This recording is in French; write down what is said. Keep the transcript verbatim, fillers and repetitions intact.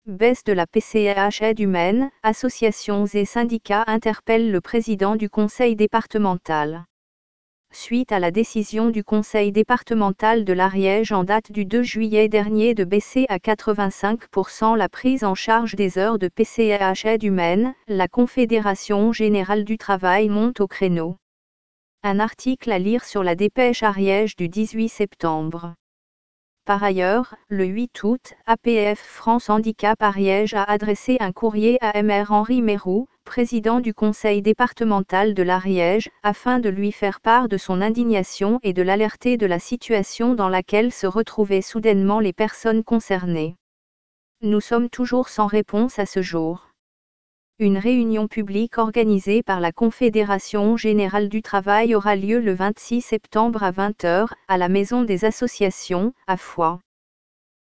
baisse de la P C H aide humaine, associations et syndicats interpellent le président du conseil départemental. Suite à la décision du conseil départemental de l'Ariège en date du deux juillet dernier de baisser à quatre-vingt-cinq pour cent la prise en charge des heures de P C H aide humaine, la Confédération générale du travail monte au créneau. Un article à lire sur la dépêche Ariège du dix-huit septembre. Par ailleurs, le huit août, A P F France Handicap Ariège a adressé un courrier à M R Henri Mérou, président du conseil départemental de l'Ariège, afin de lui faire part de son indignation et de l'alerter de la situation dans laquelle se retrouvaient soudainement les personnes concernées. Nous sommes toujours sans réponse à ce jour. Une réunion publique organisée par la Confédération générale du travail aura lieu le vingt-six septembre à vingt heures, à la Maison des associations, à Foix.